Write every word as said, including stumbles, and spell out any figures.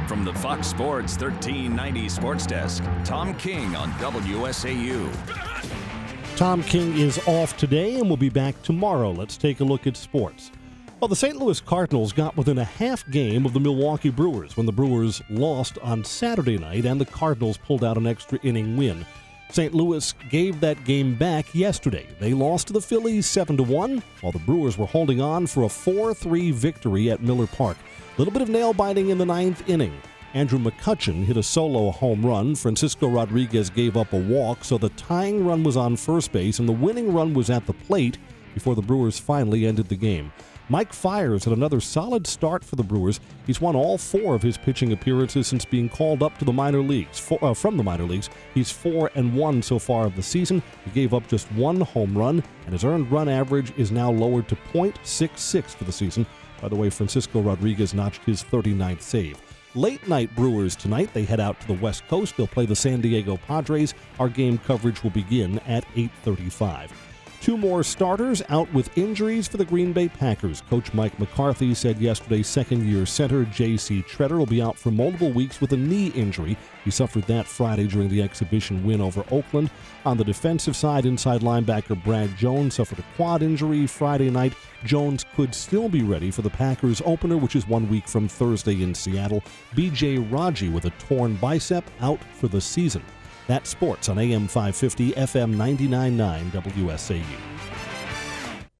From the Fox Sports thirteen ninety Sports Desk, Tom King on W S A U. Tom King is off today and will be back tomorrow. Let's take a look at sports. Well, the Saint Louis Cardinals got within a half game of the Milwaukee Brewers when the Brewers lost on Saturday night and the Cardinals pulled out an extra inning win. Saint Louis gave that game back yesterday. They lost to the Phillies seven to one, while the Brewers were holding on for a four three victory at Miller Park. A little bit of nail-biting in the ninth inning. Andrew McCutchen hit a solo home run. Francisco Rodriguez gave up a walk, so the tying run was on first base, and the winning run was at the plate before the Brewers finally ended the game. Mike Fiers had another solid start for the Brewers. He's won all four of his pitching appearances since being called up to the minor leagues. For, uh, from the minor leagues, he's four and one so far of the season. He gave up just one home run, and his earned run average is now lowered to point six six for the season. By the way, Francisco Rodriguez notched his thirty-ninth save. Late night Brewers tonight. They head out to the West Coast. They'll play the San Diego Padres. Our game coverage will begin at eight thirty-five. Two more starters out with injuries for the Green Bay Packers. Coach Mike McCarthy said yesterday second-year center J C Treader will be out for multiple weeks with a knee injury. He suffered that Friday during the exhibition win over Oakland. On the defensive side, inside linebacker Brad Jones suffered a quad injury Friday night. Jones could still be ready for the Packers opener, which is one week from Thursday in Seattle. B J Raji with a torn bicep out for the season. That's sports on A M five fifty, F M ninety-nine point nine W S A U.